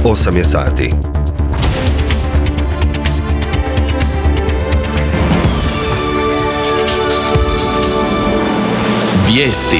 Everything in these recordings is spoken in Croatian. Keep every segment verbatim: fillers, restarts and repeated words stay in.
osam je sati. Vijesti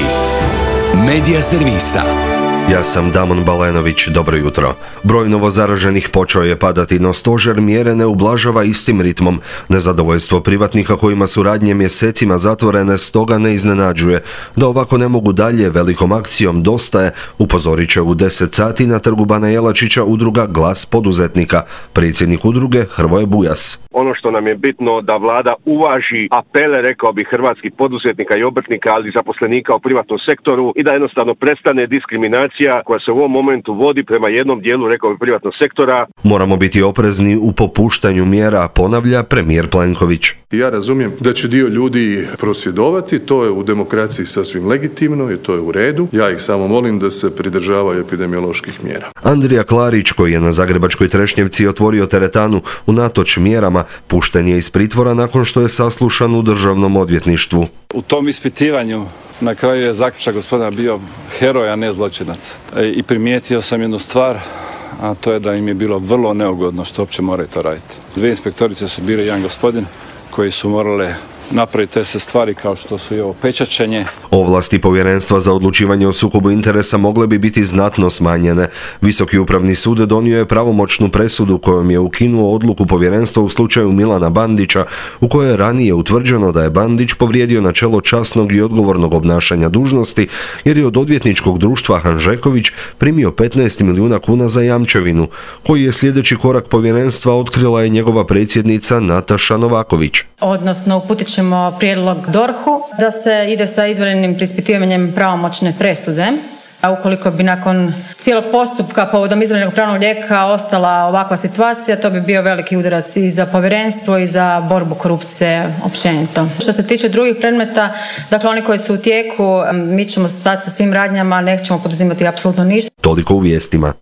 Medija servisa. Ja sam Damon Balenović, dobro jutro. Broj novozaraženih počeo je padati, no stožer mjere ne ublažava istim ritmom. Nezadovoljstvo privatnika kojima su radnje mjesecima zatvorene stoga ne iznenađuje. Da ovako ne mogu dalje, velikom akcijom Dosta je, upozorit će u deset sati na trgu Bana Jelačića udruga Glas poduzetnika. Predsjednik udruge Hrvoje Bujas. Ono što nam je bitno da vlada uvaži apele, rekao bih, hrvatskih poduzetnika i obrtnika, ali i zaposlenika u privatnom sektoru i da jednostavno prestane diskriminacija koja se u ovom momentu vodi prema jednom dijelu, rekao bih, privatnog sektora. Moramo biti oprezni u popuštanju mjera, ponavlja premijer Plenković. Ja razumijem da će dio ljudi prosvjedovati, to je u demokraciji sasvim legitimno i to je u redu. Ja ih samo molim da se pridržavaju epidemioloških mjera. Andrija Klarić, koji je na zagrebačkoj Trešnjevci otvorio teretanu unatoč mjerama, pušten je iz pritvora nakon što je saslušan u državnom odvjetništvu. U tom ispitivanju na kraju je zaključak gospodina bio heroj, a ne zločinac. I primijetio sam jednu stvar, a to je da im je bilo vrlo neugodno što uopće moraju to raditi. Dvije inspektorice su bile jedan gospodin koji su morale napraviti te se stvari kao što su i ovo pečačenje. Ovlasti Povjerenstva za odlučivanje o sukobu interesa mogle bi biti znatno smanjene. Visoki upravni sud donio je pravomoćnu presudu kojom je ukinuo odluku povjerenstva u slučaju Milana Bandića, u kojoj je ranije utvrđeno da je Bandić povrijedio načelo časnog i odgovornog obnašanja dužnosti jer je od odvjetničkog društva Hanžeković primio petnaest milijuna kuna za jamčevinu, koji je sljedeći korak povjerenstva otkrila je njegova predsjednica Nataša Novaković. Odnosno uputit ćemo prijedlog D O R H-u da se ide sa izvanrednim preispitivanjem pravomoćne presude. A ukoliko bi nakon cijelog postupka povodom izvanrednog pravnog lijeka ostala ovakva situacija, to bi bio veliki udarac i za povjerenstvo i za borbu korupcije općenito. Što se tiče drugih predmeta, dakle oni koji su u tijeku, mi ćemo stati sa svim radnjama, nećemo poduzimati apsolutno ništa. Toliko u vijestima.